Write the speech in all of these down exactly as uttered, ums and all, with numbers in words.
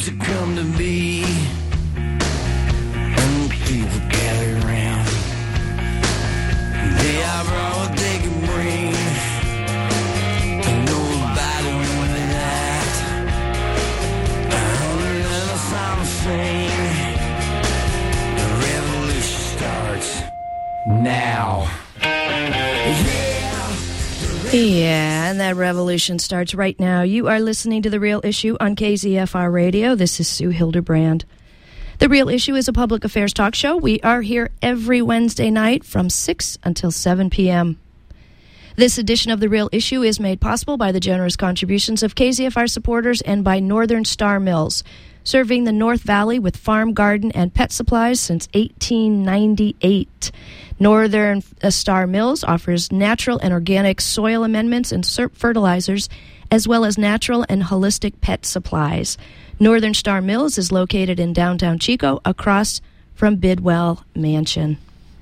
dreams that come to be, and people gather around. They have all what they can bring, and nobody wins that. Other than a song sing, the revolution starts now. Yeah, and that revolution starts right now. You are listening to The Real Issue on K Z F R Radio. This is Sue Hildebrand. The Real Issue is a public affairs talk show. We are here every Wednesday night from six until seven p.m. This edition of The Real Issue is made possible by the generous contributions of K Z F R supporters and by Northern Star Mills, serving the North Valley with farm, garden, and pet supplies since eighteen ninety-eight. Northern Star Mills offers natural and organic soil amendments and fertilizers, as well as natural and holistic pet supplies. Northern Star Mills is located in downtown Chico, across from Bidwell Mansion.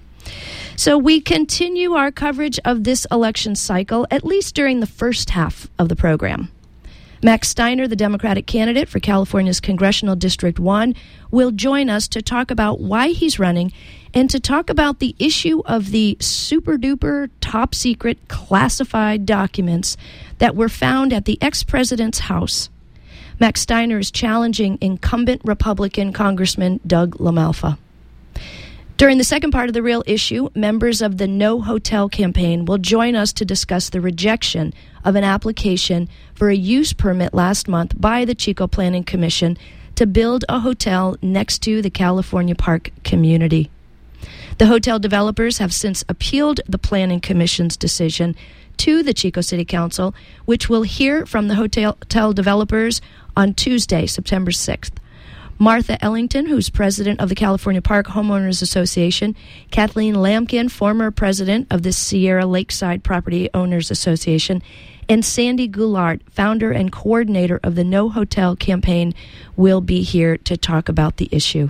So we continue our coverage of this election cycle, at least during the first half of the program. Max Steiner, the Democratic candidate for California's Congressional District one, will join us to talk about why he's running and to talk about the issue of the super-duper, top-secret, classified documents that were found at the ex-president's house. Max Steiner is challenging incumbent Republican Congressman Doug LaMalfa. During the second part of The Real Issue, members of the No Hotel campaign will join us to discuss the rejection of an application for a use permit last month by the Chico Planning Commission to build a hotel next to the California Park community. The hotel developers have since appealed the Planning Commission's decision to the Chico City Council, which will hear from the hotel, hotel developers on Tuesday, September sixth. Martha Ellington, who's president of the California Park Homeowners Association, Kathleen Lampkin, former president of the Sierra Lakeside Property Owners Association, and Sandy Goulart, founder and coordinator of the No Hotel campaign, will be here to talk about the issue.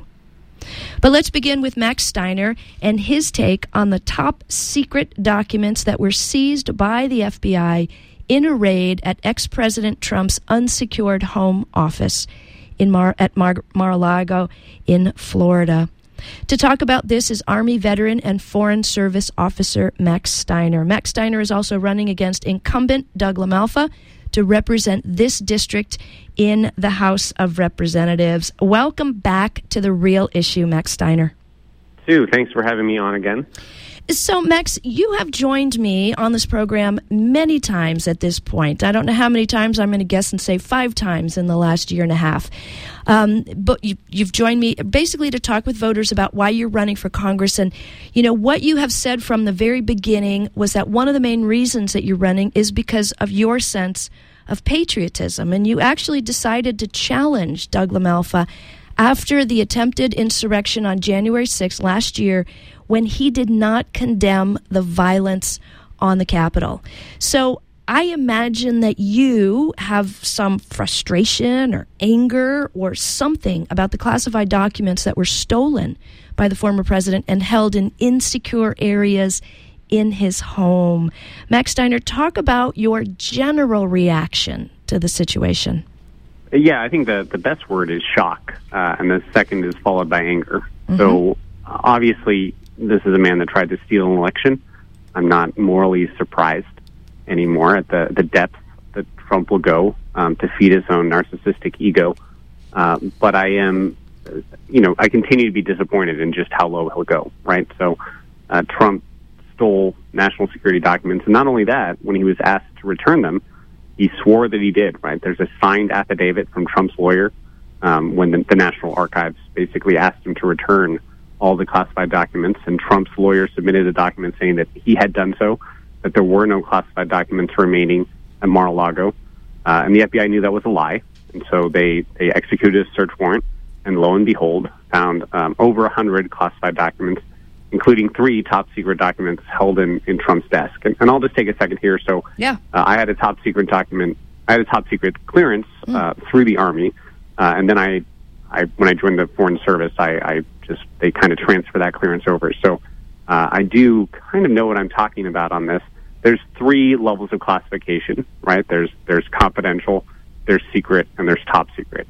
But let's begin with Max Steiner and his take on the top secret documents that were seized by the F B I in a raid at ex-President Trump's unsecured home office in Mar- at Mar- Mar-a-Lago in Florida. To talk about this is Army veteran and Foreign Service officer Max Steiner. Max Steiner is also running against incumbent Doug LaMalfa to represent this district in the House of Representatives. Welcome back to The Real Issue, Max Steiner. Sue, thanks for having me on again. So, Max, you have joined me on this program many times at this point. I don't know how many times. I'm going to guess and say five times in the last year and a half. Um, but you, you've joined me basically to talk with voters about why you're running for Congress. And, you know, what you have said from the very beginning was that one of the main reasons that you're running is because of your sense of patriotism. And you actually decided to challenge Doug LaMalfa after the attempted insurrection on January sixth last year, when he did not condemn the violence on the Capitol. So I imagine that you have some frustration or anger or something about the classified documents that were stolen by the former president and held in insecure areas in his home. Max Steiner, talk about your general reaction to the situation. Yeah, I think the, the best word is shock, uh, and the second is followed by anger. Mm-hmm. So uh, obviously, this is a man that tried to steal an election. I'm not morally surprised anymore at the, the depth that Trump will go um, to feed his own narcissistic ego. Uh, but I am, you know, I continue to be disappointed in just how low he'll go, right? So uh, Trump stole national security documents, and not only that, when he was asked to return them, he swore that he did, right? There's a signed affidavit from Trump's lawyer um, when the, the National Archives basically asked him to return all the classified documents, and Trump's lawyer submitted a document saying that he had done so, that there were no classified documents remaining at Mar-a-Lago, uh, and the F B I knew that was a lie, and so they, they executed a search warrant, and lo and behold, found um, over one hundred classified documents, including three top-secret documents held in, in Trump's desk. And, and I'll just take a second here. So yeah. uh, I had a top-secret document, I had a top-secret clearance mm. uh, through the Army, uh, and then I, I, when I joined the Foreign Service, I, I just, they kind of transfer that clearance over. So uh, I do kind of know what I'm talking about on this. There's three levels of classification, right? There's there's confidential, there's secret, and there's top secret.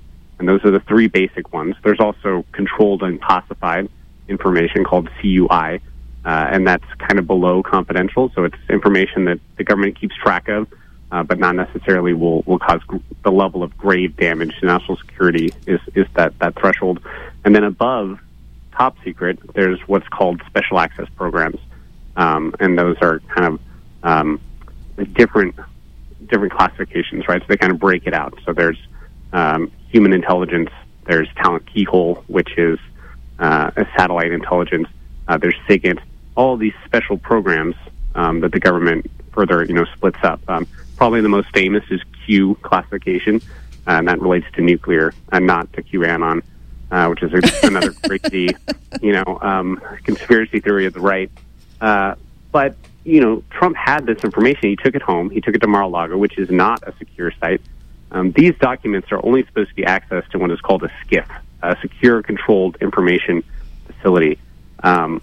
And those are the three basic ones. There's also controlled and classified information called C U I, uh, and that's kind of below confidential. So it's information that the government keeps track of, uh, but not necessarily will, will cause gr- the level of grave damage to national security is, is that, that threshold. And then above top secret, there's what's called special access programs. Um, and those are kind of um, different different classifications, right? So they kind of break it out. So there's um, human intelligence, there's talent keyhole, which is uh, a satellite intelligence, uh, there's SIGINT, all these special programs um, that the government further, you know, splits up. Um, probably the most famous is Q classification, uh, and that relates to nuclear and not to QAnon, uh, which is a, another crazy, you know, um, conspiracy theory of the right. Uh, but, you know, Trump had this information. He took it home. He took it to Mar-a-Lago, which is not a secure site. Um, these documents are only supposed to be accessed to what is called a SCIF, a Secure Controlled Information Facility. Um,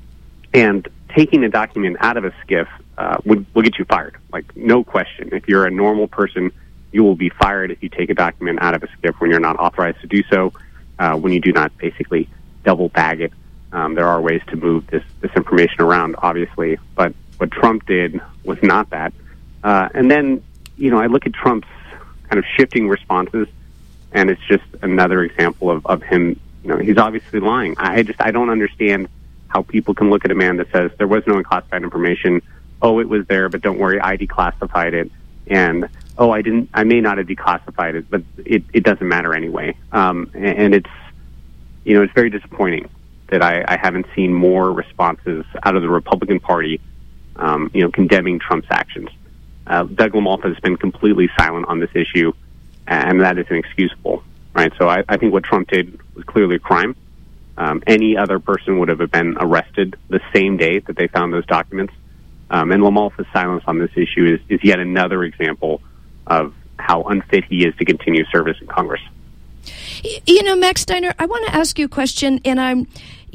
and taking a document out of a SCIF uh, would, will get you fired. Like, no question. If you're a normal person, you will be fired if you take a document out of a SCIF when you're not authorized to do so, uh, when you do not basically double bag it. Um, there are ways to move this, this information around, obviously, but what Trump did was not that. Uh, and then, you know, I look at Trump's kind of shifting responses, and it's just another example of, of him, you know, he's obviously lying. I just, I don't understand how people can look at a man that says there was no unclassified information, oh, it was there, but don't worry, I declassified it, and, oh, I didn't, I may not have declassified it, but it, it doesn't matter anyway. Um, and, and it's, you know, it's very disappointing that I, I haven't seen more responses out of the Republican Party, um, you know, condemning Trump's actions. Uh, Doug LaMalfa has been completely silent on this issue, and that is inexcusable, right? So I, I think what Trump did was clearly a crime. Um, any other person would have been arrested the same day that they found those documents. Um, and LaMalfa's silence on this issue is, is yet another example of how unfit he is to continue service in Congress. You know, Max Steiner, I want to ask you a question, and I'm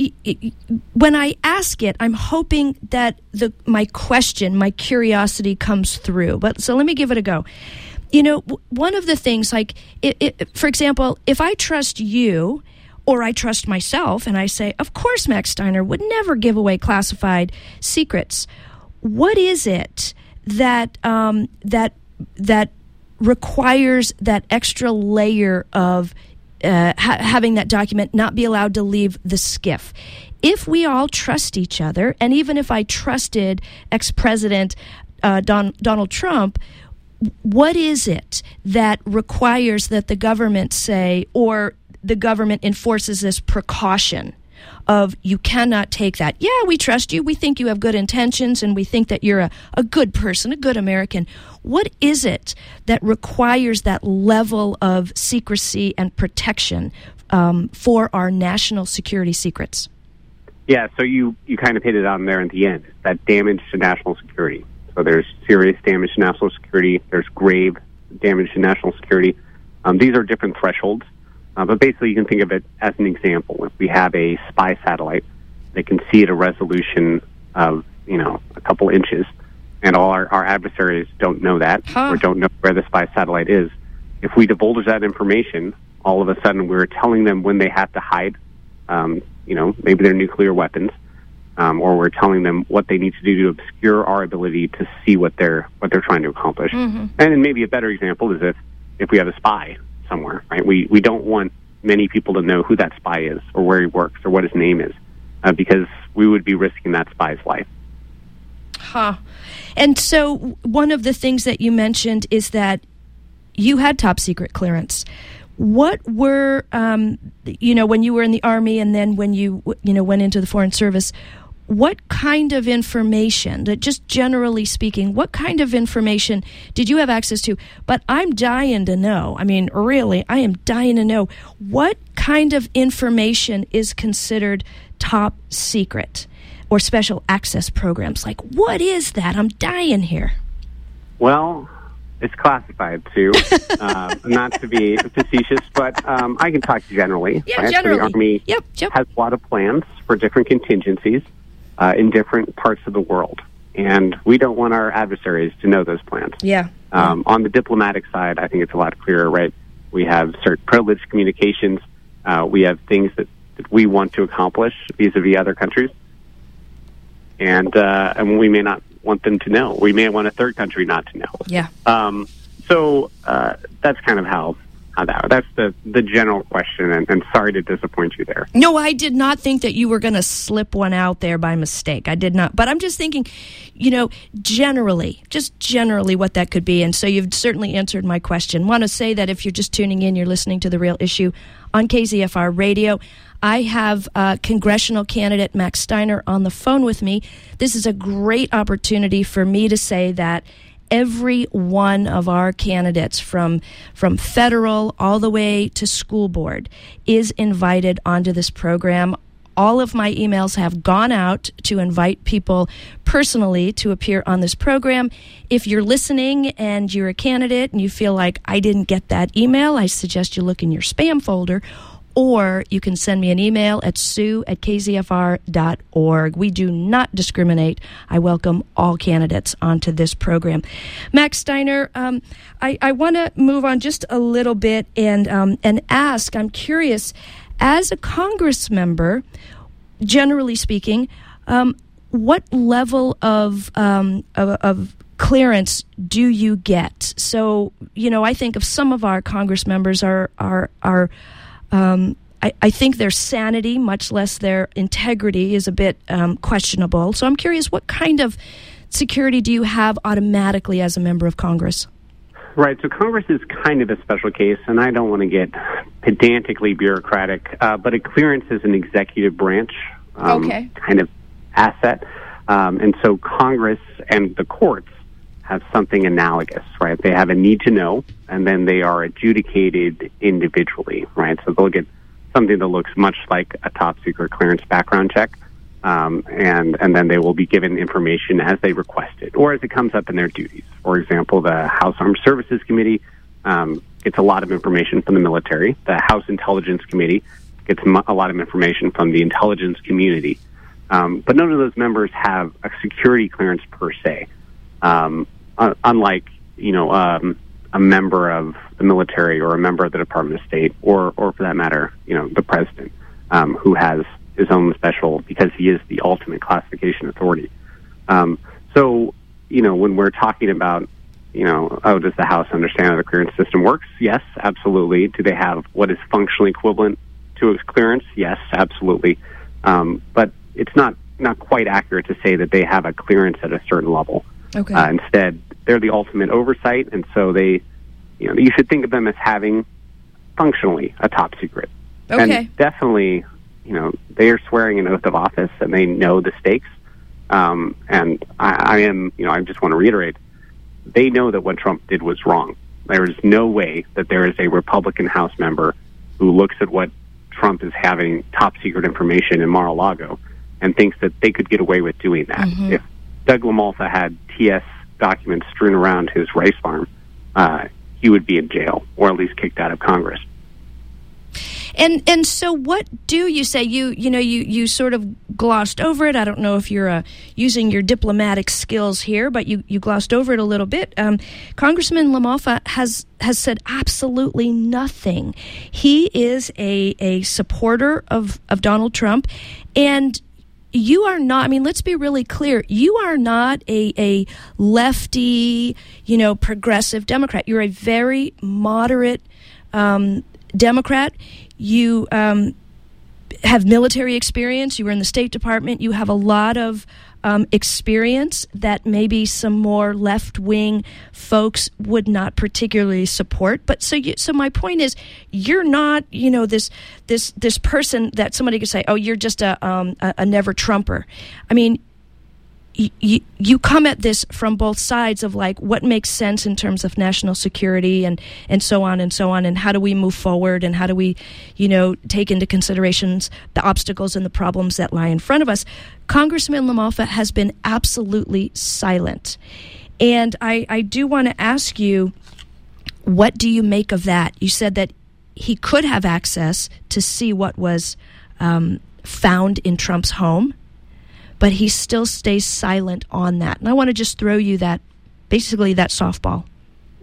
when I ask it, I'm hoping that the my question, my curiosity comes through. But so let me give it a go. You know, one of the things, like, it, it, for example, if I trust you or I trust myself and I say, of course, Max Steiner would never give away classified secrets. What is it that um, that that requires that extra layer of uh, ha- having that document not be allowed to leave the SCIF? If we all trust each other, and even if I trusted ex-president uh, Don- Donald Trump, what is it that requires that the government say, or the government enforces this precaution of, you cannot take that? Yeah, we trust you. We think you have good intentions, and we think that you're a, a good person, a good American. What is it that requires that level of secrecy and protection um, for our national security secrets? Yeah, so you, you kind of hit it on there at the end, that damage to national security. So there's serious damage to national security. There's grave damage to national security. Um, these are different thresholds. Uh, but basically, you can think of it as an example. If we have a spy satellite that can see at a resolution of, you know, a couple inches, and all our, our adversaries don't know that, huh. or don't know where the spy satellite is, if we divulge that information, all of a sudden we're telling them when they have to hide, um, you know, maybe their nuclear weapons, um, or we're telling them what they need to do to obscure our ability to see what they're what they're trying to accomplish. Mm-hmm. And then maybe a better example is if, if we have a spy somewhere, right? We we don't want many people to know who that spy is, or where he works, or what his name is, uh, because we would be risking that spy's life. Huh. And so one of the things that you mentioned is that you had top secret clearance. What were, um, you know, when you were in the Army, and then when you, you know, went into the Foreign Service, what kind of information, that just generally speaking, what kind of information did you have access to? But I'm dying to know, I mean, really, I am dying to know, what kind of information is considered top secret or special access programs? Like, what is that? I'm dying here. Well, it's classified, too. uh, not to be facetious, but um, I can talk generally. Yeah, right? generally. So the Army yep, yep. has a lot of plans for different contingencies Uh, in different parts of the world. And we don't want our adversaries to know those plans. Yeah. Um, on the diplomatic side, I think it's a lot clearer, right? We have certain privileged communications. Uh, we have things that, that we want to accomplish vis-a-vis other countries. And, uh, and we may not want them to know. We may want a third country not to know. Yeah. Um, so uh, that's kind of how, how that, that's the, the general question, and, and sorry to disappoint you there. No, I did not think that you were going to slip one out there by mistake. I did not. But I'm just thinking, you know, generally, just generally what that could be. And so you've certainly answered my question. Want to say that if you're just tuning in, you're listening to The Real Issue on K Z F R Radio. I have uh, congressional candidate Max Steiner on the phone with me. This is a great opportunity for me to say that every one of our candidates, from from federal all the way to school board, is invited onto this program. All of my emails have gone out to invite people personally to appear on this program. If you're listening and you're a candidate and you feel like I didn't get that email, I suggest you look in your spam folder. Or you can send me an email at sue at k z f r dot org. We do not discriminate. I welcome all candidates onto this program. Max Steiner, um, I, I want to move on just a little bit and um, and ask, I'm curious, as a Congress member, generally speaking, um, what level of, um, of, of clearance do you get? So, you know, I think of some of our Congress members are are are Um, I, I think their sanity, much less their integrity, is a bit um, questionable. So I'm curious, what kind of security do you have automatically as a member of Congress? Right. So Congress is kind of a special case, and I don't want to get pedantically bureaucratic, uh, but a clearance is an executive branch um, okay. kind of asset. Um, and so Congress and the courts have something analogous, right? They have a need to know, and then they are adjudicated individually, right? So they'll get something that looks much like a top secret clearance background check, um, and and then they will be given information as they request it, or as it comes up in their duties. For example, the House Armed Services Committee um, gets a lot of information from the military. The House Intelligence Committee gets mu- a lot of information from the intelligence community. Um, but none of those members have a security clearance per se. Um, Uh, unlike, you know, um, a member of the military or a member of the Department of State, or, or for that matter, you know, the president, um, who has his own special, because he is the ultimate classification authority. Um, so, you know, when we're talking about, you know, oh, does the House understand how the clearance system works? Yes, absolutely. Do they have what is functionally equivalent to a clearance? Yes, absolutely. Um, but it's not, not quite accurate to say that they have a clearance at a certain level. Okay. Uh, instead, they're the ultimate oversight, and so they, you know, you should think of them as having functionally a top secret. Okay. And definitely, you know, they are swearing an oath of office, and they know the stakes. Um, and I, I am, you know, I just want to reiterate, they know that what Trump did was wrong. There is no way that there is a Republican House member who looks at what Trump is having top secret information in Mar-a-Lago and thinks that they could get away with doing that. Mm-hmm. If Doug LaMalfa had T S documents strewn around his rice farm, uh, he would be in jail, or at least kicked out of Congress. And and so what do you say? You you know, you, you sort of glossed over it. I don't know if you're uh, using your diplomatic skills here, but you, you glossed over it a little bit. Um, Congressman LaMalfa has has said absolutely nothing. He is a, a supporter of, of Donald Trump, and you are not, I mean, let's be really clear. You are not a, a lefty, you know, progressive Democrat. You're a very moderate um, Democrat. You um, have military experience. You were in the State Department. You have a lot of um, experience that maybe some more left-wing folks would not particularly support. But so, you, so my point is, you're not, you know, this this this person that somebody could say, oh, you're just a um, a, a never Trumper. I mean, you, you come at this from both sides of like what makes sense in terms of national security and, and so on and so on, and how do we move forward, and how do we, you know, take into considerations the obstacles and the problems that lie in front of us. Congressman LaMalfa has been absolutely silent. And I, I do want to ask you, what do you make of that? You said that he could have access to see what was um, found in Trump's home, but he still stays silent on that. And I want to just throw you that, basically that softball.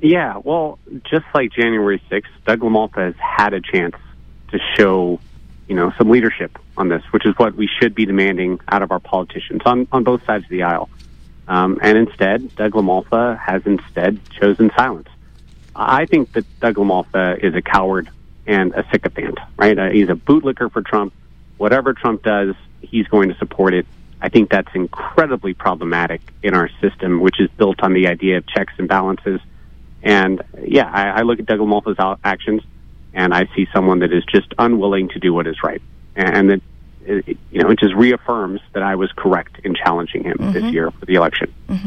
Yeah, well, just like January sixth, Doug LaMalfa has had a chance to show, you know, some leadership on this, which is what we should be demanding out of our politicians on, on both sides of the aisle. Um, and instead, Doug LaMalfa has instead chosen silence. I think that Doug LaMalfa is a coward and a sycophant, right? Uh, he's a bootlicker for Trump. Whatever Trump does, he's going to support it. I think that's incredibly problematic in our system, which is built on the idea of checks and balances. And, yeah, I, I look at Doug LaMalfa's actions, and I see someone that is just unwilling to do what is right. And that, it, you know, it just reaffirms that I was correct in challenging him mm-hmm. this year for the election. Mm-hmm.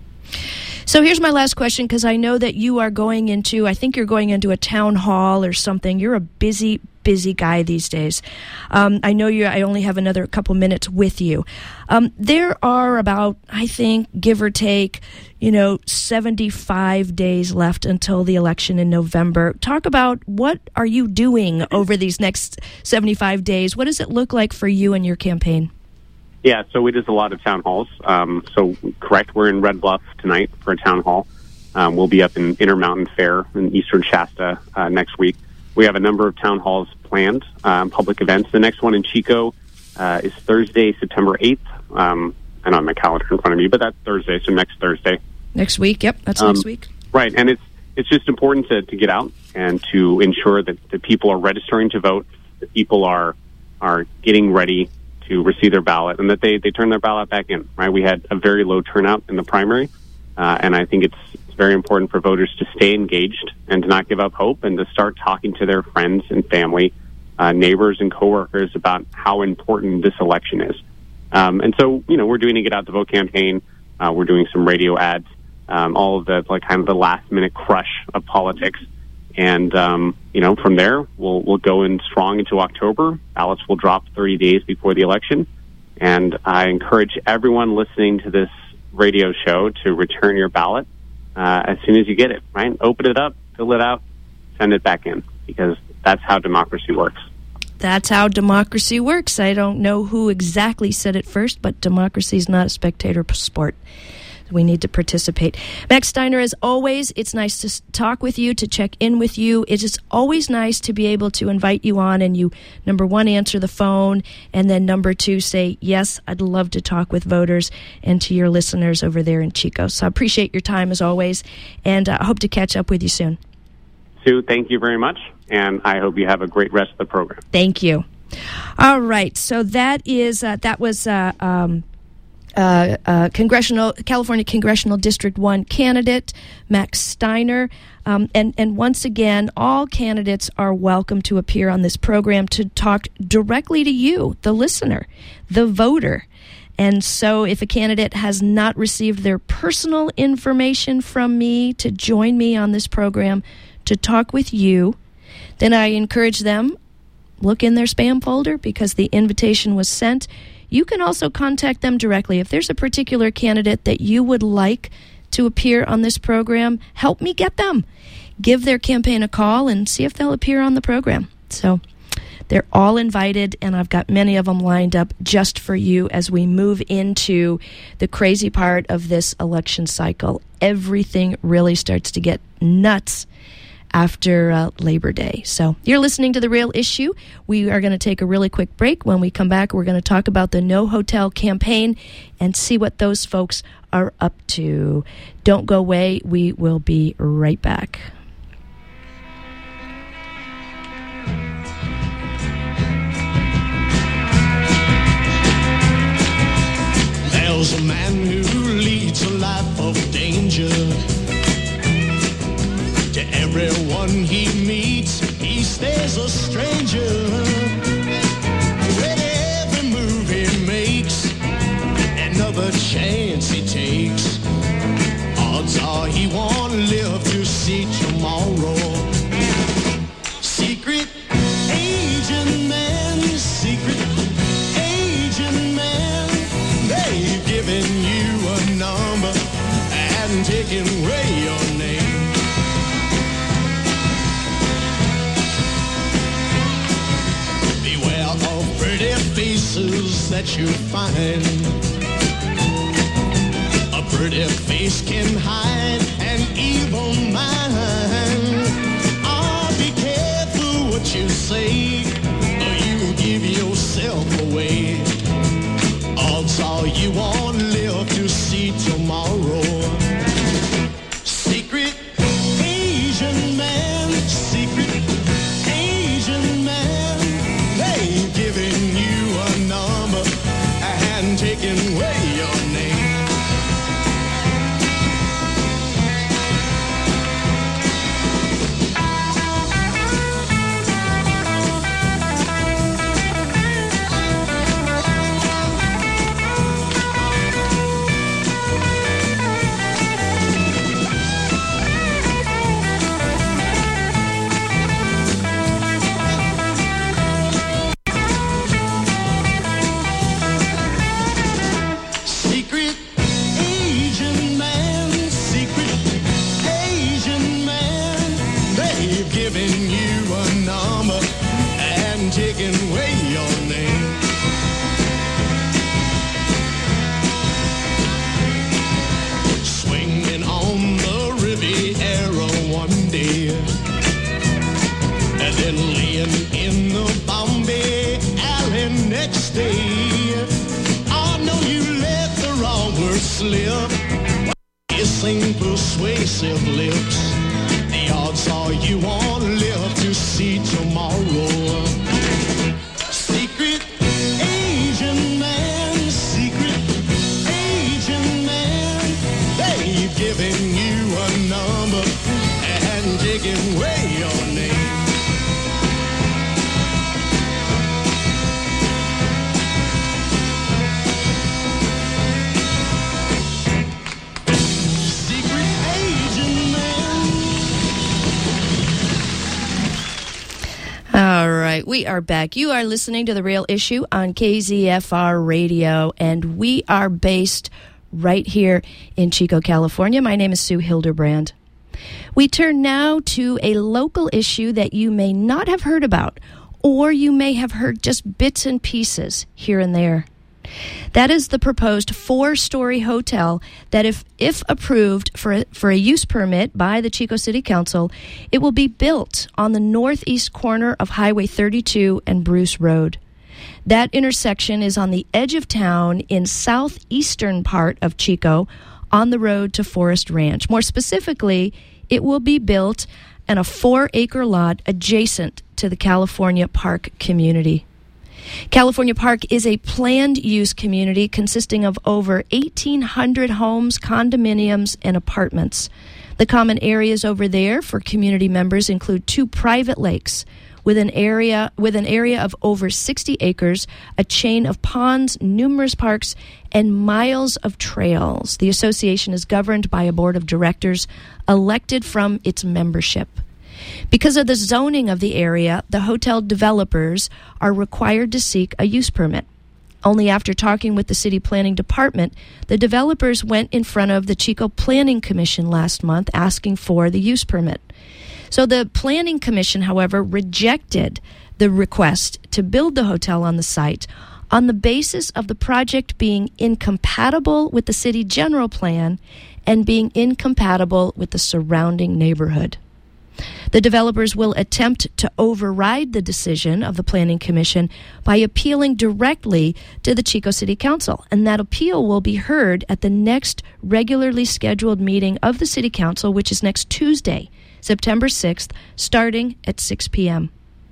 So here's my last question, because I know that you are going into, I think you're going into a town hall or something. You're a busy, busy guy these days. Um, I know you. I only have another couple minutes with you. Um, there are about, I think, give or take, you know, seventy-five days left until the election in November. Talk about what are you doing over these next seventy-five days? What does it look like for you and your campaign? Yeah, so it is a lot of town halls. Um, so, correct, we're in Red Bluff tonight for a town hall. Um, we'll be up in Intermountain Fair in Eastern Shasta uh, next week. We have a number of town halls planned, um, public events. The next one in Chico uh, is Thursday, September eighth. Um, I don't have my calendar in front of me, but that's Thursday, so next Thursday. Next week, yep, that's um, next week. Right, and it's it's just important to, to get out and to ensure that the people are registering to vote, that people are are getting ready to receive their ballot, and that they, they turn their ballot back in, right? We had a very low turnout in the primary, uh, and I think it's, it's very important for voters to stay engaged and to not give up hope and to start talking to their friends and family, uh, neighbors and coworkers about how important this election is. Um, and so, you know, we're doing a Get Out the Vote campaign. Uh, we're doing some radio ads, um, all of the, like, kind of the last-minute crush of politics. And, um, you know, from there, we'll we'll go in strong into October. Ballots will drop thirty days before the election. And I encourage everyone listening to this radio show to return your ballot uh, as soon as you get it, right? Open it up, fill it out, send it back in, because that's how democracy works. That's how democracy works. I don't know who exactly said it first, but democracy is not a spectator sport. We need to participate. Max Steiner, as always, it's nice to talk with you, to check in with you. It is always nice to be able to invite you on and you, number one, answer the phone, and then number two, say, yes, I'd love to talk with voters and to your listeners over there in Chico. So I appreciate your time, as always, and I uh, hope to catch up with you soon. Sue, thank you very much, and I hope you have a great rest of the program. Thank you. All right, so that is, uh, that was... Uh, um, Uh, uh, congressional California Congressional District one candidate Max Steiner, um, and and once again, all candidates are welcome to appear on this program to talk directly to you, the listener, the voter. And so, if a candidate has not received their personal information from me to join me on this program to talk with you, then I encourage them, look in their spam folder, because the invitation was sent. You can also contact them directly. If there's a particular candidate that you would like to appear on this program, help me get them. Give their campaign a call and see if they'll appear on the program. So they're all invited, and I've got many of them lined up just for you as we move into the crazy part of this election cycle. Everything really starts to get nuts after uh, Labor Day. So you're listening to The Real Issue. We are going to take a really quick break. When we come back, we're going to talk about the No Hotel campaign and see what those folks are up to. Don't go away. We will be right back. There's a man who leads a life of danger. To everyone he meets, he stays a stranger. With every move he makes, another chance he takes, odds are he won't live to see tomorrow. Secret agent man, secret agent man, they've given you a number and taken away your name. Faces that you find, a pretty face can hide an evil mind. say you give yourself away. Odds are you won't live to see tomorrow. Secret Asian man, secret Asian man, they've given you a number and taken away your name. Taking away your name. Swinging on the Riviera one day, and then laying in the Bombay alley next day. I know you let the wrong word slip, kissing persuasive lips. The odds are you won't live to see tomorrow. Secret Asian man, secret Asian man, they've given you a number and taken away your name. Secret Asian man. All right, we are back. You are listening to The Real Issue on K Z F R Radio, and we are based right here in Chico, California. My name is Sue Hildebrand. We turn now to a local issue that you may not have heard about, or you may have heard just bits and pieces here and there. That is the proposed four-story hotel that, if if approved for a, for a use permit by the Chico City Council, it will be built on the northeast corner of Highway thirty-two and Bruce Road. That intersection is on the edge of town in southeastern part of Chico on the road to Forest Ranch. More specifically, it will be built on a four-acre lot adjacent to the California Park community. California Park is a planned use community consisting of over eighteen hundred homes, condominiums, and apartments. The common areas over there for community members include two private lakes with an area with an area of over sixty acres, a chain of ponds, numerous parks, and miles of trails. The association is governed by a board of directors elected from its membership. Because of the zoning of the area, the hotel developers are required to seek a use permit. Only after talking with the city planning department, the developers went in front of the Chico Planning Commission last month asking for the use permit. So the Planning Commission, however, rejected the request to build the hotel on the site on the basis of the project being incompatible with the city general plan and being incompatible with the surrounding neighborhood. The developers will attempt to override the decision of the Planning Commission by appealing directly to the Chico City Council, and that appeal will be heard at the next regularly scheduled meeting of the City Council, which is next Tuesday, September sixth, starting at six p.m.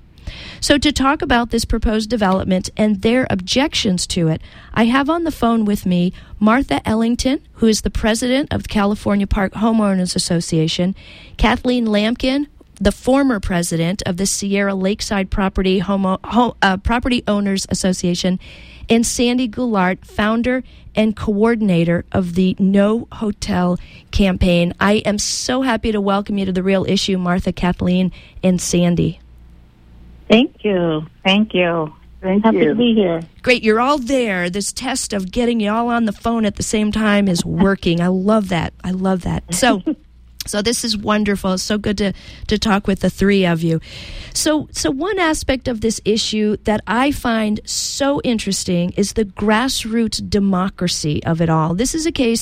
So to talk about this proposed development and their objections to it, I have on the phone with me Martha Ellington, who is the president of the California Park Homeowners Association, Kathleen Lampkin, the former president of the Sierra Lakeside Property Homo, Ho, uh, Property Owners Association, and Sandy Goulart, founder and coordinator of the No Hotel campaign. I am so happy to welcome you to The Real Issue, Martha, Kathleen, and Sandy. Thank you. Thank you. Thank Happy you. to be here. Great, you're all there. This test of getting you all on the phone at the same time is working. I love that. I love that. So, so this is wonderful. It's so good to to talk with the three of you. So, so one aspect of this issue that I find so interesting is the grassroots democracy of it all. This is a case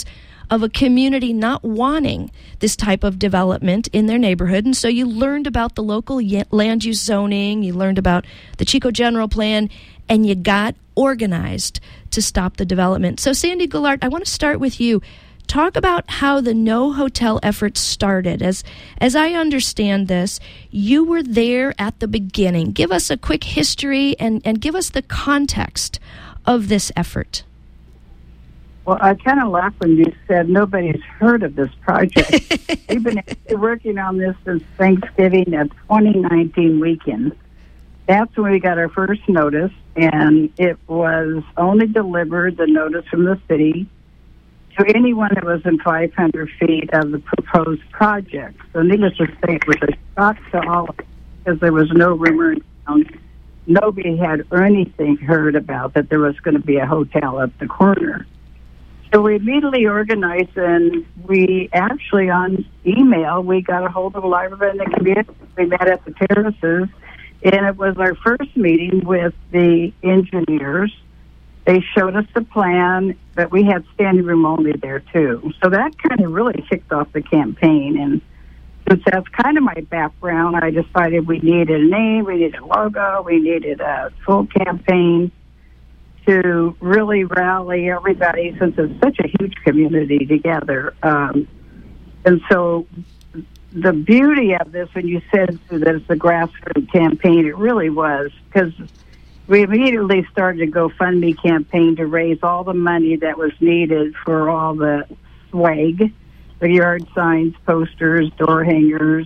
of a community not wanting this type of development in their neighborhood. And so you learned about the local land use zoning, you learned about the Chico General Plan, and you got organized to stop the development. So Sandy Goulart, I want to start with you. Talk about how the No Hotel effort started. As as I understand this, you were there at the beginning. Give us a quick history and, and give us the context of this effort. Well, I kind of laughed when you said nobody's heard of this project. We've been working on this since Thanksgiving of twenty nineteen weekend. That's when we got our first notice, and it was only delivered, the notice from the city, to anyone that was in five hundred feet of the proposed project. So needless to say, it was a shock to all of us because there was no rumor in town. Nobody had anything heard about that there was going to be a hotel up the corner. So we immediately organized, and we actually, on email, we got a hold of a lot of everybody in the community. We met at the terraces, and it was our first meeting with the engineers. They showed us the plan, but we had standing room only there, too. So that kind of really kicked off the campaign. And since that's kind of my background, I decided we needed a name, we needed a logo, we needed a full campaign to really rally everybody, since it's such a huge community together. Um, and so the beauty of this, when you said that it's a grassroots campaign, it really was, because we immediately started a GoFundMe campaign to raise all the money that was needed for all the swag, the yard signs, posters, door hangers.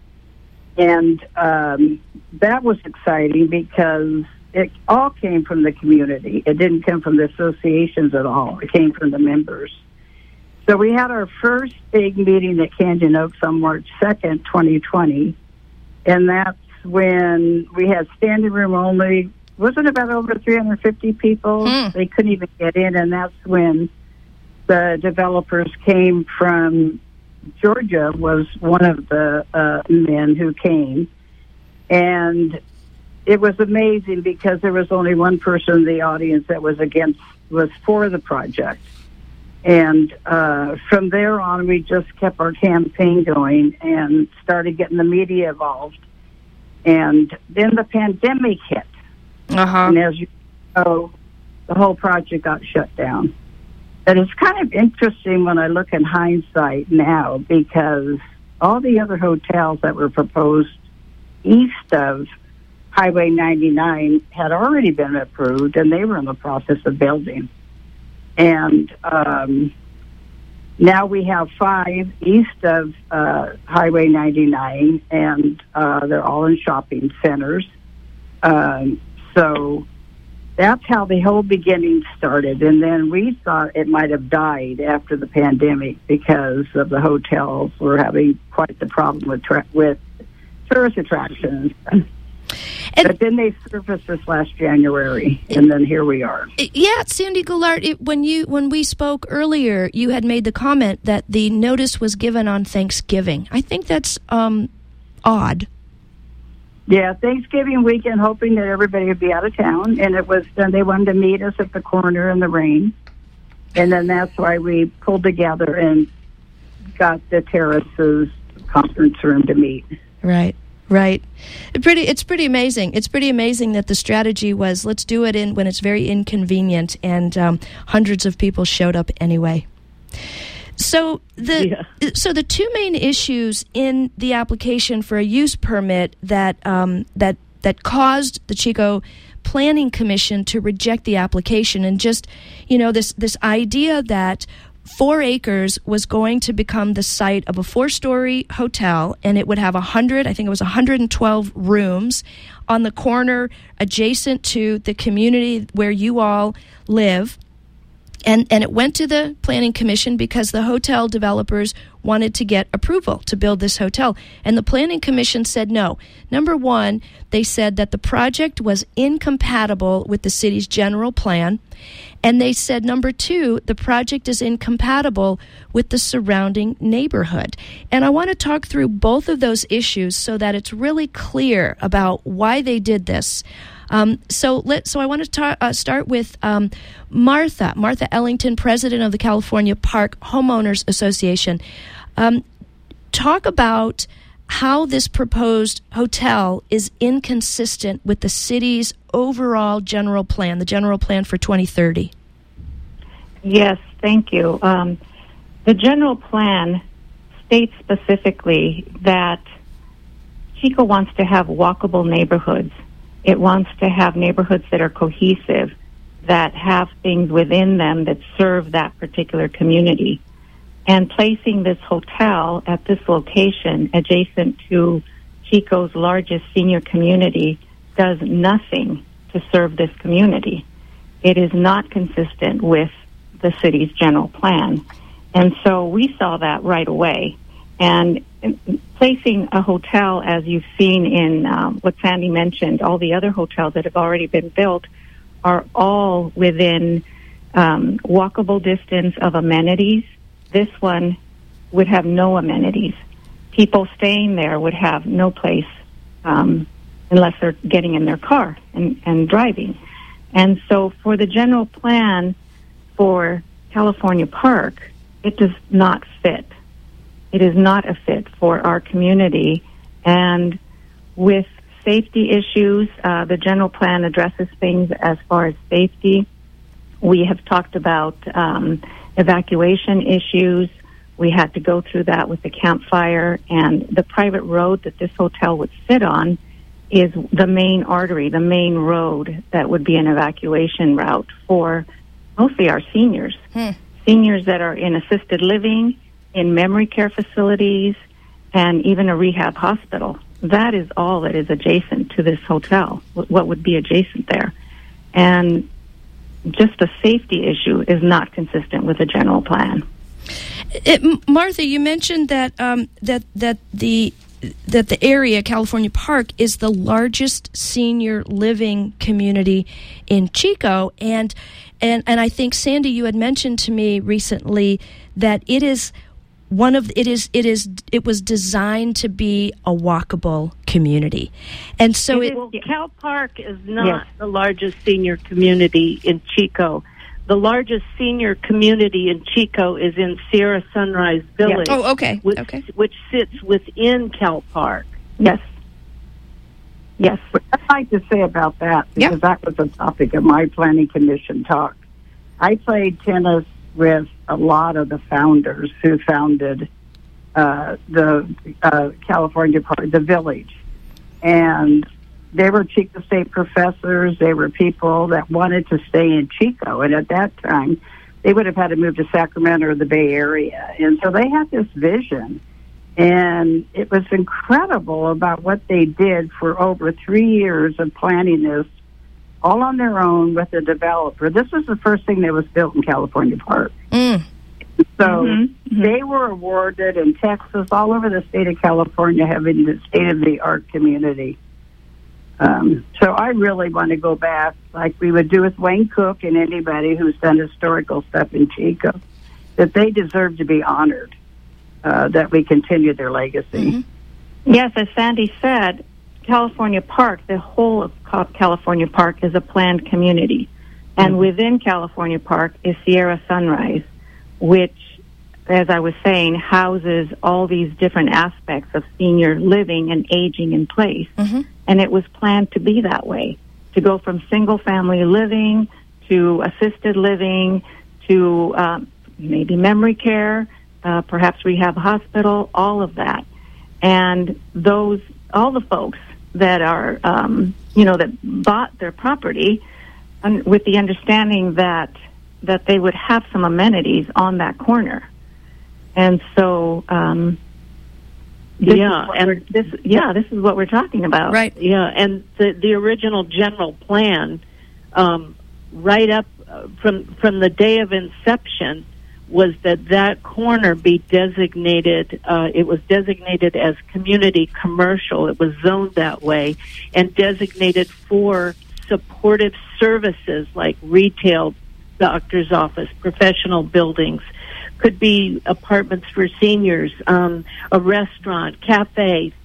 And um, that was exciting because it all came from the community. It didn't come from the associations at all. It came from the members. So we had our first big meeting at Canyon Oaks on March second, twenty twenty. And that's when we had standing room only. Wasn't about over three hundred fifty people. Mm. They couldn't even get in, and that's when the developers came from Georgia, was one of the uh, men who came. And it was amazing because there was only one person in the audience that was against, was for the project. And uh, from there on, we just kept our campaign going and started getting the media involved. And then the pandemic hit. Uh-huh. And as you know, the whole project got shut down. And it's kind of interesting when I look in hindsight now, because all the other hotels that were proposed east of Highway ninety-nine had already been approved, and they were in the process of building. And um, now we have five east of uh, Highway ninety-nine, and uh, they're all in shopping centers. Um, so that's how the whole beginning started. And then we thought it might have died after the pandemic because of the hotels were having quite the problem with tra- with tourist attractions. And but then they surfaced this last January, and then here we are. Yeah, Sandy Goulart, it, when you when we spoke earlier, you had made the comment that the notice was given on Thanksgiving. I think that's um, odd. Yeah, Thanksgiving weekend, hoping that everybody would be out of town, and it was. Then they wanted to meet us at the corner in the rain, and then that's why we pulled together and got the terraces conference room to meet. Right. Right. It pretty, it's pretty amazing. It's pretty amazing that the strategy was, let's do it in when it's very inconvenient, and um, hundreds of people showed up anyway. So the yeah. so the two main issues in the application for a use permit that um, that that caused the Chico Planning Commission to reject the application, and just, you know, this this idea that Four Acres was going to become the site of a four-story hotel, and it would have one hundred, I think it was one hundred twelve rooms on the corner adjacent to the community where you all live. And and it went to the Planning Commission because the hotel developers wanted to get approval to build this hotel. And the Planning Commission said no. Number one, they said that the project was incompatible with the city's general plan. And they said, number two, the project is incompatible with the surrounding neighborhood. And I want to talk through both of those issues so that it's really clear about why they did this. Um, so let so I want to ta- uh, start with um, Martha, Martha Ellington, president of the California Park Homeowners Association. Um, talk about how this proposed hotel is inconsistent with the city's overall general plan, the general plan for twenty thirty. Yes, thank you. Um, the general plan states specifically that Chico wants to have walkable neighborhoods. It wants to have neighborhoods that are cohesive, that have things within them that serve that particular community. And placing this hotel at this location adjacent to Chico's largest senior community does nothing to serve this community. It is not consistent with the city's general plan. And so we saw that right away. And placing a hotel, as you've seen in um, what Sandy mentioned, all the other hotels that have already been built are all within um, walkable distance of amenities. This one would have no amenities. People staying there would have no place um, unless they're getting in their car and, and driving. And so for the general plan for California Park, it does not fit. It is not a fit for our community. And with safety issues, uh, the general plan addresses things as far as safety. We have talked about um, evacuation issues. We had to go through that with the campfire, and the private road that this hotel would sit on is the main artery, the main road that would be an evacuation route for mostly our seniors. Hmm. Seniors that are in assisted living, in memory care facilities, and even a rehab hospital. That is all that is adjacent to this hotel, what would be adjacent there. And just a safety issue is not consistent with the general plan. It, Martha, you mentioned that um, that that the that the area, California Park, is the largest senior living community in Chico, and and and I think, Sandy, you had mentioned to me recently that it is one of it is it is it was designed to be a walkable community, and so it. it well, Cal Park is not yes. the largest senior community in Chico. The largest senior community in Chico is in Sierra Sunrise Village. Yes. Oh, okay. Which, okay. which sits within Cal Park. Yes. Yes. I'd like to say about that, because yep. that was a topic of my planning commission talk. I played tennis with a lot of the founders who founded uh, the uh, California Park, the village. And they were Chico State professors. They were people that wanted to stay in Chico. And at that time, they would have had to move to Sacramento or the Bay Area. And so they had this vision. And it was incredible about what they did for over three years of planning this all on their own with a developer. This was the first thing that was built in California Park. Mm. So mm-hmm. they were awarded in Texas, all over the state of California, having the state-of-the-art community. Um, so I really want to go back, like we would do with Wayne Cook and anybody who's done historical stuff in Chico, that they deserve to be honored, uh, that we continue their legacy. Mm-hmm. Yes, as Sandy said, California Park, the whole of California Park is a planned community. And mm-hmm. within California Park is Sierra Sunrise, which, as I was saying, houses all these different aspects of senior living and aging in place. Mm-hmm. And it was planned to be that way, to go from single-family living to assisted living to um, maybe memory care, uh, perhaps rehab hospital, all of that. And those, all the folks that are, um, you know, that bought their property un- with the understanding that that they would have some amenities on that corner. And so, um, this yeah, and and this, yeah, this is what we're talking about, right? Yeah, and the the original general plan, um, right up uh, from from the day of inception, was that that corner be designated. Uh, it was designated as community commercial. It was zoned that way, and designated for supportive services like retail, doctor's office, professional buildings. Could be apartments for seniors, um, a restaurant, cafe,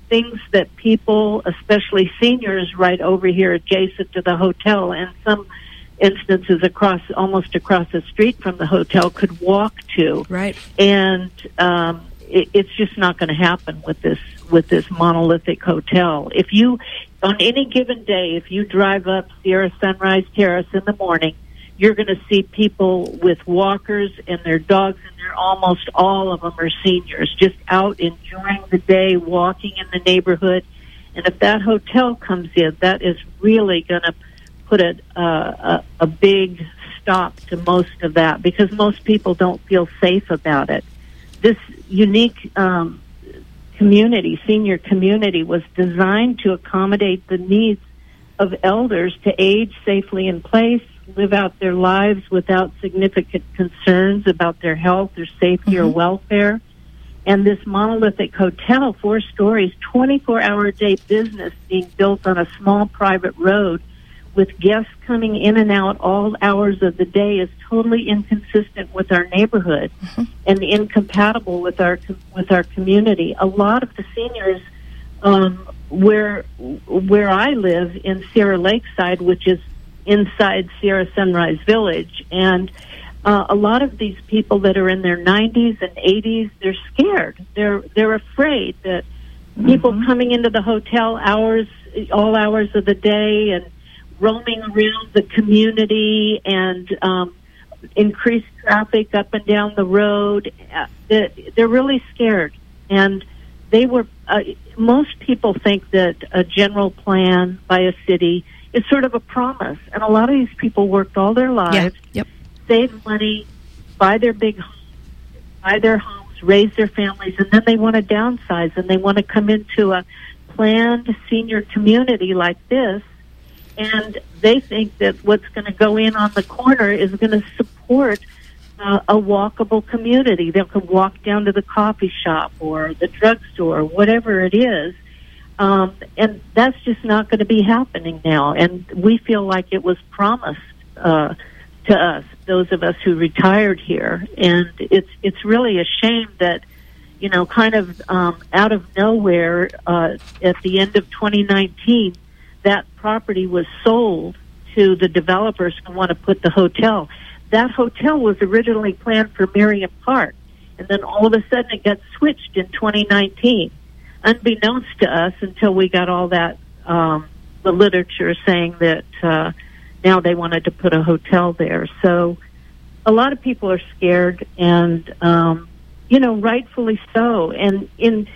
things that people, especially seniors, right over here adjacent to the hotel, and some instances across, almost across the street from the hotel, could walk to. Right. And um, it, it's just not going to happen with this with this monolithic hotel. If you, on any given day, if you drive up Sierra Sunrise Terrace in the morning, you're going to see people with walkers and their dogs, and they're almost all of them are seniors, just out enjoying the day, walking in the neighborhood. And if that hotel comes in, that is really going to put a, uh, a a big stop to most of that, because most people don't feel safe about it. This unique um, community, senior community, was designed to accommodate the needs of elders to age safely in place, live out their lives without significant concerns about their health, their safety, mm-hmm. or welfare. And this monolithic hotel, four stories, twenty-four hour a day business being built on a small private road with guests coming in and out all hours of the day, is totally inconsistent with our neighborhood, mm-hmm. and incompatible with our with our community. A lot of the seniors, um, where where I live in Sierra Lakeside, which is inside Sierra Sunrise Village, and uh, a lot of these people that are in their nineties and eighties, they're scared. They're they're afraid that people mm-hmm. coming into the hotel hours, all hours of the day, and roaming around the community, and um, increased traffic up and down the road. Uh, they're really scared, and they were. Uh, most people think that a general plan by a city is sort of a promise, and a lot of these people worked all their lives, yeah. Yep. saved money, buy their big homes, buy their homes, raise their families, and then they want to downsize, and they want to come into a planned senior community like this. And they think that what's going to go in on the corner is going to support uh, a walkable community. They can walk down to the coffee shop or the drugstore, whatever it is. Um, and that's just not going to be happening now. And we feel like it was promised uh, to us, those of us who retired here. And it's it's really a shame that, you know, kind of um, out of nowhere, uh, at the end of twenty nineteen, that property was sold to the developers who want to put the hotel. That hotel was originally planned for Miriam Park, and then all of a sudden it got switched in twenty nineteen, unbeknownst to us, until we got all that, um, the literature saying that uh, now they wanted to put a hotel there. So a lot of people are scared, and, um, you know, rightfully so. And in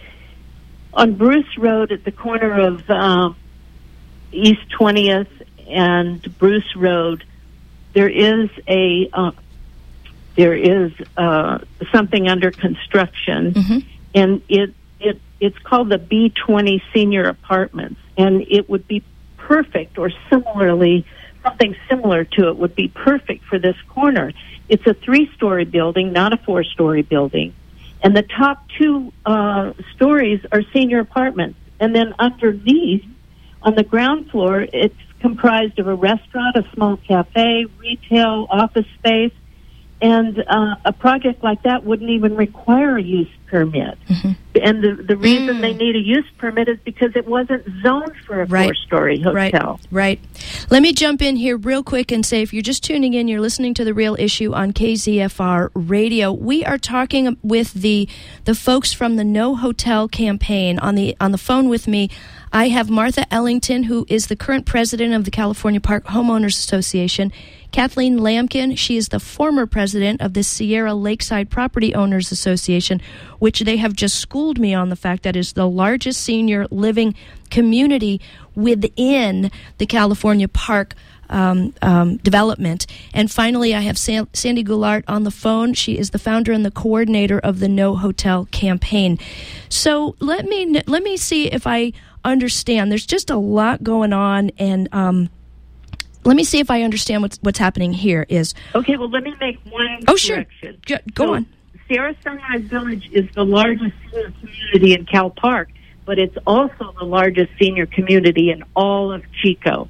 on Bruce Road at the corner of um, East twentieth and Bruce Road, there is a uh, there is uh, something under construction, mm-hmm. and it it it's called the B twenty Senior Apartments, and it would be perfect, or similarly something similar to it would be perfect for this corner. It's a three-story building, not a four-story building, and the top two uh, stories are senior apartments, and then underneath, on the ground floor, it's comprised of a restaurant, a small cafe, retail, office space, and uh, a project like that wouldn't even require a use permit. Mm-hmm. And the, the reason mm. they need a use permit is because it wasn't zoned for a right. four-story hotel. Right, right. Let me jump in here real quick and say, if you're just tuning in, you're listening to The Real Issue on K Z F R Radio. We are talking with the the folks from the No Hotel campaign. On the on the phone with me, I have Martha Ellington, who is the current president of the California Park Homeowners Association. Kathleen Lampkin, she is the former president of the Sierra Lakeside Property Owners Association, which they have just schooled me on the fact that is the largest senior living community within the California Park um, um, development. And finally, I have San- Sandy Goulart on the phone. She is the founder and the coordinator of the No Hotel campaign. So let me let me see if I understand. There's just a lot going on, and um, let me see if I understand what's what's happening here. Is okay. Well, let me make one oh sure correction. Go, go so, on. Sierra Sunrise Village is the largest senior community in Cal Park, but it's also the largest senior community in all of Chico.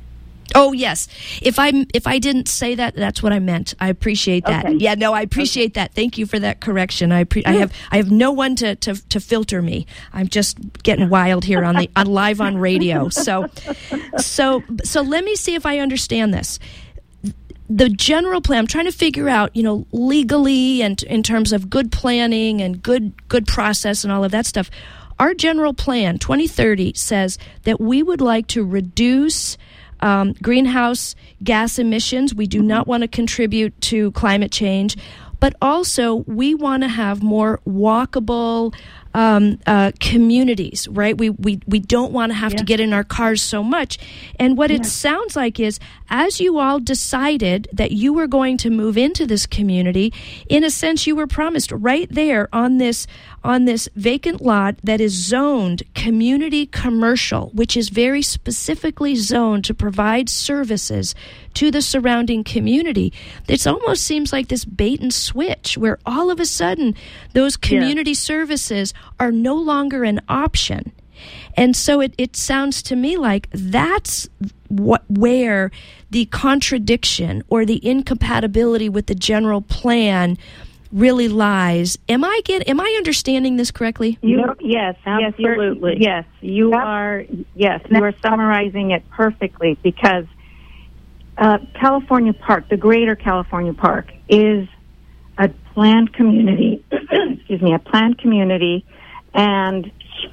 Oh, yes. If I if I didn't say that, that's what I meant. I appreciate that. Okay. Yeah, no, I appreciate okay. that. Thank you for that correction. I pre- I have I have no one to, to, to filter me. I'm just getting wild here on the on live on radio. So so so let me see if I understand this. The general plan, I'm trying to figure out, you know, legally and in terms of good planning and good good process and all of that stuff. Our general plan, twenty thirty, says that we would like to reduce um, greenhouse gas emissions. We do not want to contribute to climate change, but also we want to have more walkable um, uh, communities, right? We, we, we don't want to have yeah. to get in our cars so much. And what yeah. it sounds like is, as you all decided that you were going to move into this community, in a sense, you were promised right there on this on this vacant lot that is zoned community commercial, which is very specifically zoned to provide services to the surrounding community. It almost seems like this bait and switch where all of a sudden those community yeah. services are no longer an option. And so it, it sounds to me like that's what where the contradiction or the incompatibility with the general plan really lies. Am I get? Am I understanding this correctly? You, yes, absolutely. Yes, you are. Yes, you are summarizing it perfectly, because uh, California Park, the Greater California Park, is a planned community. excuse me, a planned community, and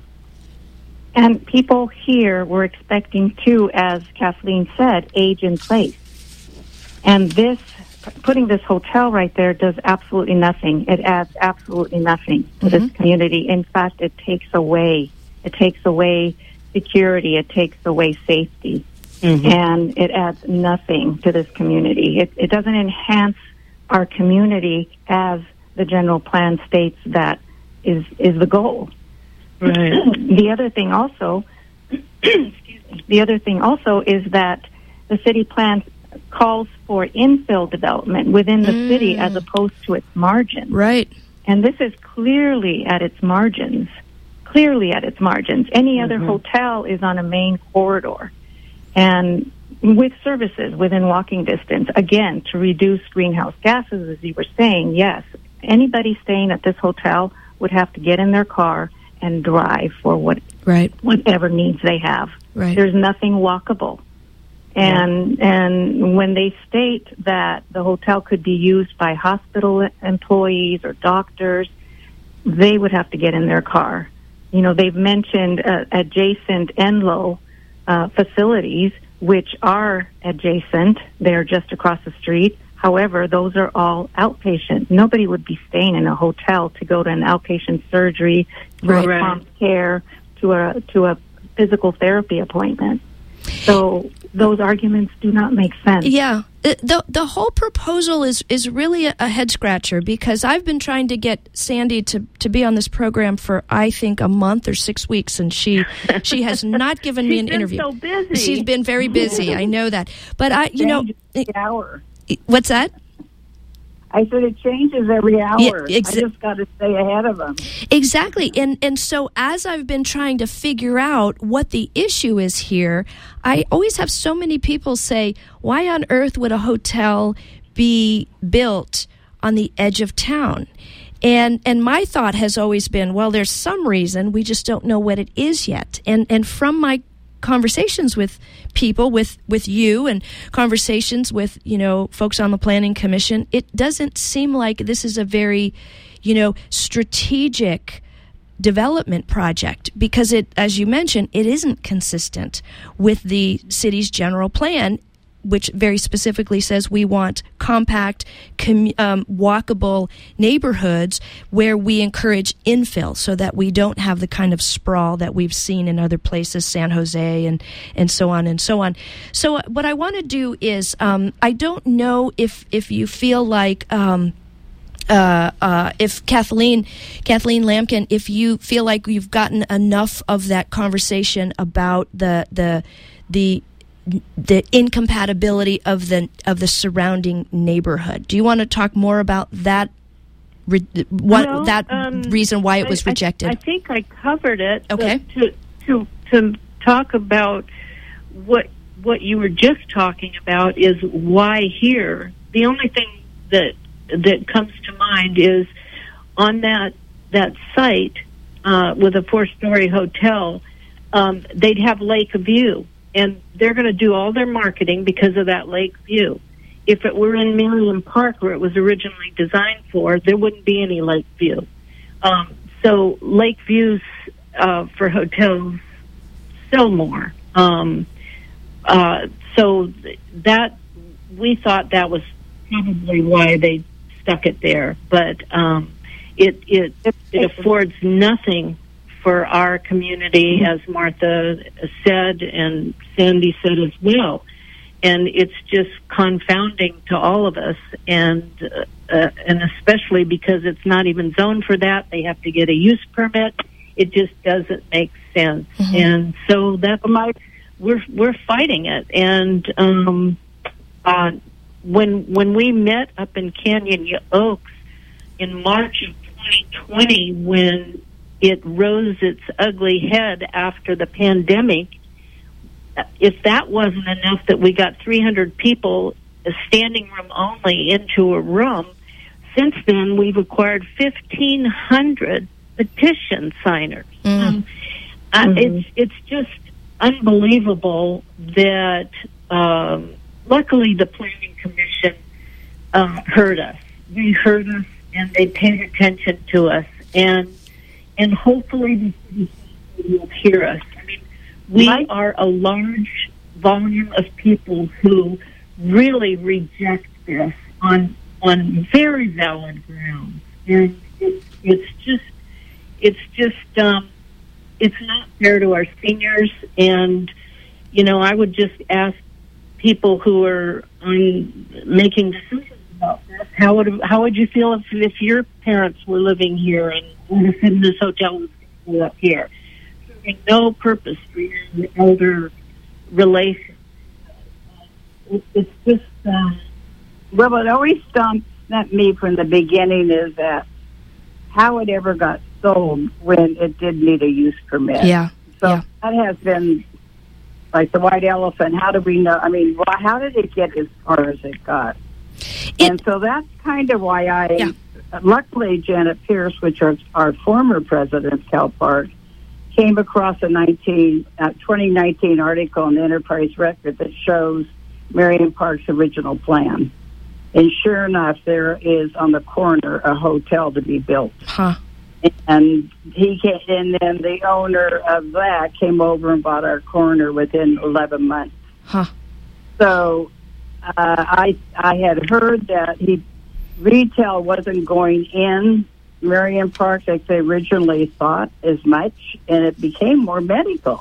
and people here were expecting to, as Kathleen said, age in place, and this. Putting this hotel right there does absolutely nothing. It adds absolutely nothing to mm-hmm. this community. In fact, it takes away, it takes away security. It takes away safety, mm-hmm. and it adds nothing to this community. It, it doesn't enhance our community as the general plan states that is is the goal. Right. The other thing also, excuse me. The other thing also is that the city plan calls for infill development within the mm. city as opposed to its margins. Right. And this is clearly at its margins, clearly at its margins. Any mm-hmm. other hotel is on a main corridor and with services within walking distance, again, to reduce greenhouse gases, as you were saying. Yes, anybody staying at this hotel would have to get in their car and drive for what right. whatever needs they have. Right. There's nothing walkable. And and when they state that the hotel could be used by hospital employees or doctors, they would have to get in their car. You know, they've mentioned uh, adjacent Enloe uh, facilities, which are adjacent. They're just across the street. However, those are all outpatient. Nobody would be staying in a hotel to go to an outpatient surgery, to right. a prompt care, to a to a physical therapy appointment. So those arguments do not make sense. Yeah. The the whole proposal is, is really a, a head-scratcher, because I've been trying to get Sandy to, to be on this program for, I think, a month or six weeks, and she she has not given me an interview. She's been so busy. She's been very busy. I know that. But, I, you know... Every hour. What's that? I said it changes every hour. Yeah, exa- I just got to stay ahead of them. Exactly. And and so as I've been trying to figure out what the issue is here, I always have so many people say, why on earth would a hotel be built on the edge of town? And and my thought has always been, well, there's some reason, we just don't know what it is yet. And and from my conversations with people, with, with you, and conversations with, you know, folks on the Planning Commission, it doesn't seem like this is a very, you know, strategic development project, because it, as you mentioned, it isn't consistent with the city's general plan, which very specifically says we want compact, com- um, walkable neighborhoods where we encourage infill, so that we don't have the kind of sprawl that we've seen in other places, San Jose and, and so on and so on. So what I want to do is, um, I don't know if, if you feel like... Um, Uh, uh, if Kathleen, Kathleen Lamkin, if you feel like you've gotten enough of that conversation about the the the the incompatibility of the of the surrounding neighborhood, do you want to talk more about that? Re, what well, that um, reason why it was I, rejected? I, I think I covered it. Okay. To to to talk about what what you were just talking about is why here. The only thing that that comes to mind is on that that site uh, with a four-story hotel, um, they'd have lake view, and they're going to do all their marketing because of that lake view. If it were in Merriam Park, where it was originally designed for, there wouldn't be any lake view. Um, so lake views uh, for hotels sell more. Um, uh, so that we thought that was probably why they stuck it there, but um, it it it affords nothing for our community, as Martha said and Sandy said as well. And it's just confounding to all of us, and uh, uh, and especially because it's not even zoned for that. They have to get a use permit. It just doesn't make sense, mm-hmm. and so that's my we're we're fighting it. And um, uh, when when we met up in Canyon Oaks in March of twenty twenty, when it rose its ugly head after the pandemic. If that wasn't enough that we got three hundred people, a standing room only, into a room, since then we've acquired fifteen hundred petition signers. Mm. Um, uh, mm-hmm. It's it's just unbelievable that, um, luckily the Planning Commission uh, heard us. They heard us and they paid attention to us. And, and hopefully the city will hear us. We are a large volume of people who really reject this on on very valid grounds, and it's, it's just it's just um, it's not fair to our seniors. And you know, I would just ask people who are on making decisions about this: how would how would you feel if if your parents were living here and in this hotel was up here? No purpose for your elder relations. It's just uh, well, what always stumped me from the beginning is that how it ever got sold when it did need a use permit. Yeah, so yeah. that has been like the white elephant. How do we know? I mean, why, how did it get as far as it got? It, and so that's kind of why I. Yeah. Luckily, Janet Pierce, which is our former president of Cal Park, came across a nineteen, uh, twenty nineteen article in the Enterprise Record that shows Merriam Park's original plan. And sure enough, there is on the corner a hotel to be built. Huh. And he came, and then the owner of that came over and bought our corner within eleven months. Huh. So uh, I I had heard that he retail wasn't going in Merriam Park like they originally thought as much, and it became more medical.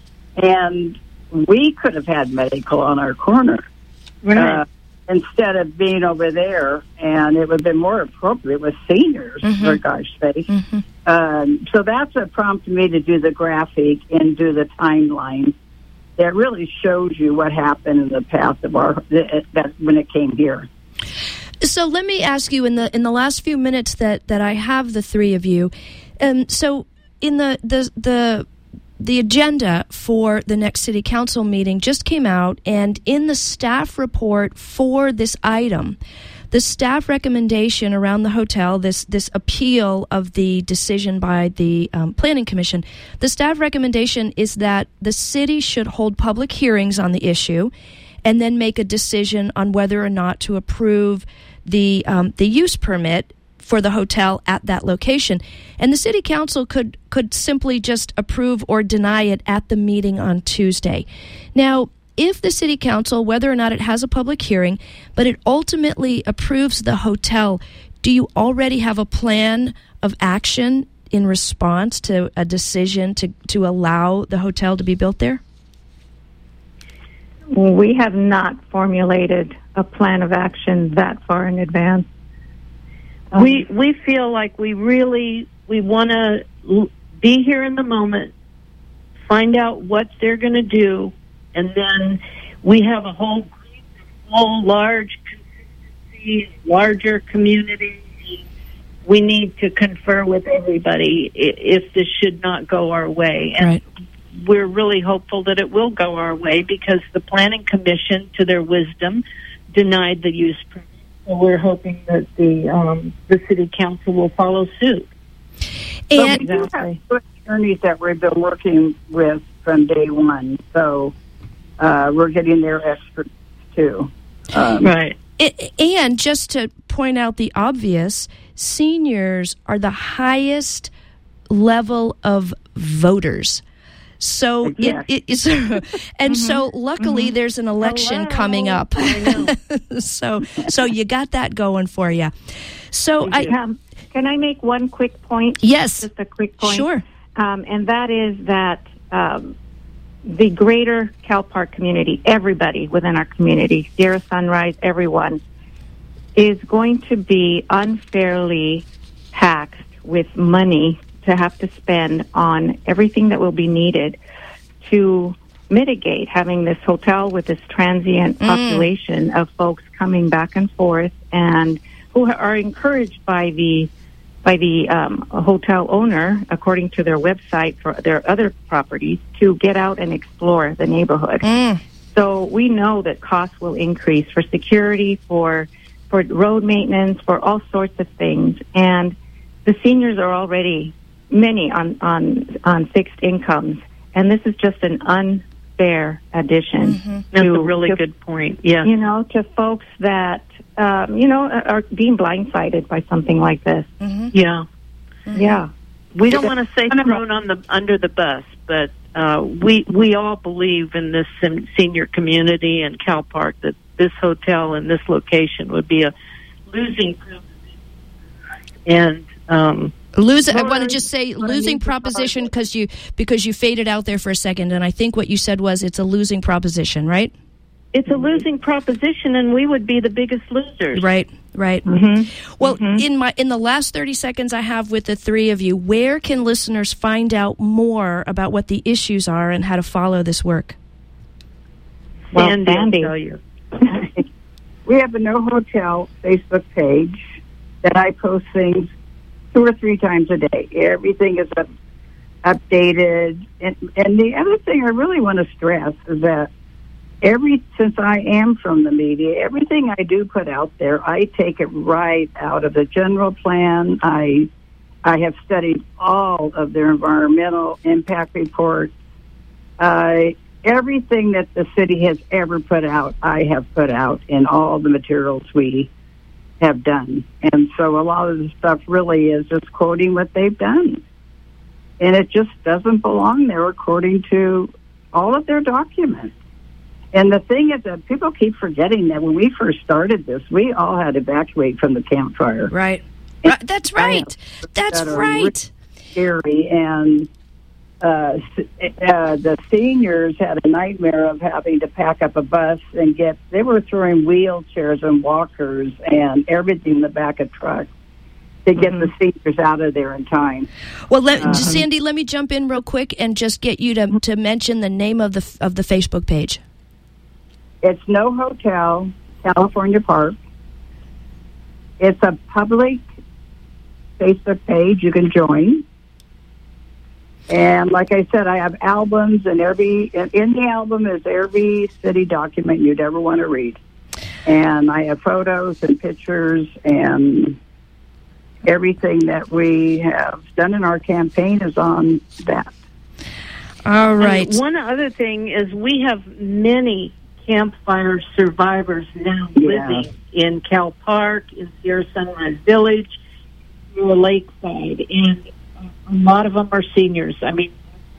And we could have had medical on our corner right. uh, instead of being over there, and it would have been more appropriate with seniors, mm-hmm. for gosh sake. Mm-hmm. Um, so that's what prompted me to do the graphic and do the timeline that really shows you what happened in the path of our that when it came here. So let me ask you, in the in the last few minutes that, that I have the three of you, um, so in the, the the the agenda for the next city council meeting just came out, and in the staff report for this item, the staff recommendation around the hotel, this this appeal of the decision by the um, Planning Commission, the staff recommendation is that the city should hold public hearings on the issue, and then make a decision on whether or not to approve the um, the use permit for the hotel at that location. And the city council could could simply just approve or deny it at the meeting on Tuesday. Now, if the city council, whether or not it has a public hearing, but it ultimately approves the hotel, do you already have a plan of action in response to a decision to, to allow the hotel to be built there? We have not formulated a plan of action that far in advance. Um, we we feel like we really we want to l- be here in the moment, find out what they're going to do, and then we have a whole whole large consistency, larger community. We need to confer with everybody if this should not go our way. And right. we're really hopeful that it will go our way because the Planning Commission, to their wisdom, denied the use permit. So we're hoping that the um, the City Council will follow suit. And we do have two attorneys that we've been working with from day one, so uh, we're getting their experts too. Um, Right. It, and just to point out the obvious, seniors are the highest level of voters. So Yes. it, it is, and so luckily there's an election Hello. coming up. I know. so so you got that going for you. So I Um, can I make one quick point? yes, Just a quick point. sure. Um, and that is that um, the greater Cal Park community, everybody within our community, Sierra Sunrise, everyone, is going to be unfairly taxed with money to have to spend on everything that will be needed to mitigate having this hotel with this transient Mm. population of folks coming back and forth and who are encouraged by the by the um, hotel owner, according to their website for their other properties, to get out and explore the neighborhood. Mm. So we know that costs will increase for security, for for road maintenance, for all sorts of things. And the seniors are already many on on on fixed incomes, and this is just an unfair addition. Mm-hmm. That's to, a really to, good point. Yeah. You know, to folks that um, you know are being blindsided by something like this. Mm-hmm. Yeah. Yeah. We don't want to say thrown on the under the bus, but uh, we we all believe in this sen- senior community and Cal Park that this hotel and this location would be a losing proposition. And um, Lose. I want to Lord, just say what I losing need to proposition follow. because you because you faded out there for a second, and I think what you said was it's a losing proposition, right? it's a losing proposition, and we would be the biggest losers. Right, right. Mm-hmm. Well, in my in the last thirty seconds I have with the three of you, where can listeners find out more about what the issues are and how to follow this work? Well, Sandy will Sandy. tell you. we have a No Hotel Facebook page that I post things two or three times a day. Everything is up, updated. And, and the other thing I really want to stress is that every since I am from the media, everything I do put out there, I take it right out of the general plan. I I have studied all of their environmental impact reports. Uh, everything that the city has ever put out, I have put out in all the materials we have done. And so a lot of the stuff really is just quoting what they've done. And it just doesn't belong there according to all of their documents. And the thing is that people keep forgetting that when we first started this, we all had to evacuate from the campfire. Right. Right. That's right. That's that are right. Scary. And uh, s- uh, the seniors had a nightmare of having to pack up a bus and get, they were throwing wheelchairs and walkers and everything in the back of trucks to get the seniors out of there in time. Well, let, Uh-huh. Sandy, let me jump in real quick and just get you to to mention the name of the of the Facebook page. It's No Hotel, California Park. It's a public Facebook page you can join. And like I said, I have albums, and every in the album is every city document you'd ever want to read. And I have photos and pictures and everything that we have done in our campaign is on that. All right. And one other thing is we have many campfire survivors now Yeah. living in Cal Park, in Sierra Sunrise Village, Sierra Lakeside, and a lot of them are seniors. I mean,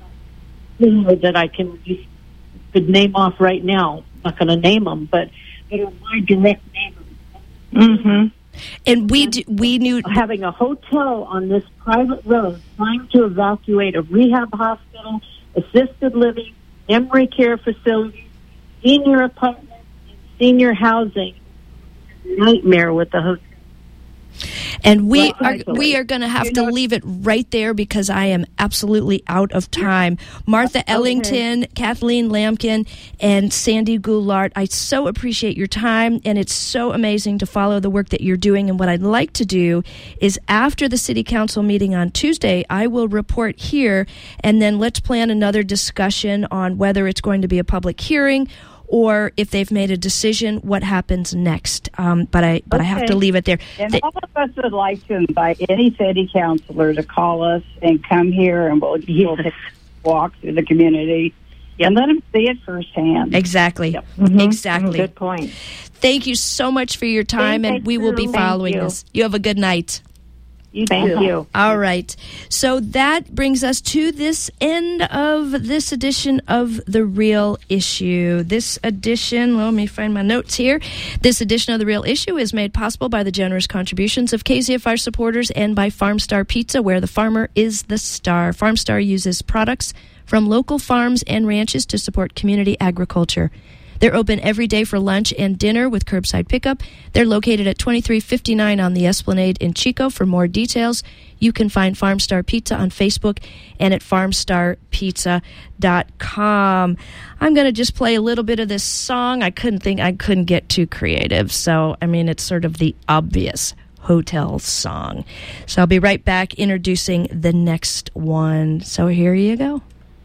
that I can just could name off right now. I'm not going to name them, but that are my direct neighbors. Mm-hmm. And we d- we knew Having a hotel on this private road, trying to evacuate a rehab hospital, assisted living, memory care facility, senior apartments, and senior housing. Nightmare with the hotel. And we are Exactly. we are going to have You to know- leave it right there because I am absolutely out of time. Martha Ellington, Kathleen Lampkin, and Sandy Goulart, I so appreciate your time, and it's so amazing to follow the work that you're doing. And what I'd like to do is after the City Council meeting on Tuesday, I will report here, and then let's plan another discussion on whether it's going to be a public hearing or if they've made a decision, what happens next. Um, but I but I have to Okay. leave it there. And Th- all of us would like to invite any city councilor to call us and come here, and we'll, he'll take a walk through the community and let him see it firsthand. Exactly. Mhm. Exactly. Good point. Thank you so much for your time, Thank and we will be you. following Thank you. this. You have a good night. You Thank too. you. All right. So that brings us to this end of this edition of The Real Issue. This edition, let me find my notes here. This edition of The Real Issue is made possible by the generous contributions of K Z F R supporters and by Farmstar Pizza, where the farmer is the star. Farmstar uses products from local farms and ranches to support community agriculture. They're open every day for lunch and dinner with curbside pickup. They're located at twenty-three fifty-nine on the Esplanade in Chico. For more details, you can find Farmstar Pizza on Facebook and at farmstar pizza dot com. I'm going to just play a little bit of this song. I couldn't think, I couldn't get too creative. So, I mean, it's sort of the obvious hotel song. So I'll be right back introducing the next one. So here you go.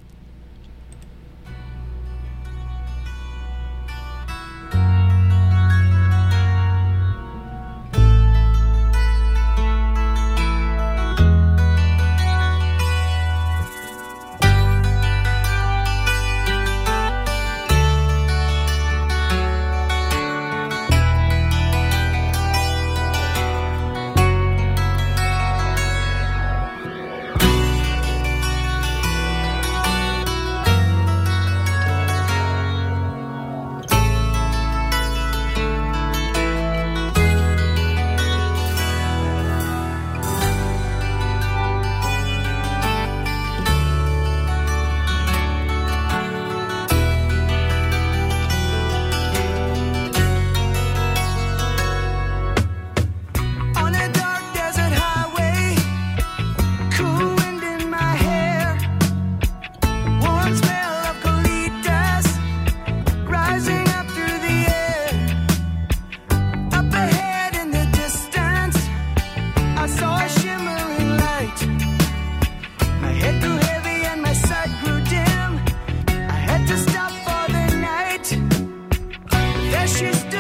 On a dark desert highway, cool wind in my hair, warm smell of colitas rising up through the air. Up ahead in the distance, I saw a shimmering light. My head grew heavy and my sight grew dim. I had to stop for the night. There she stood.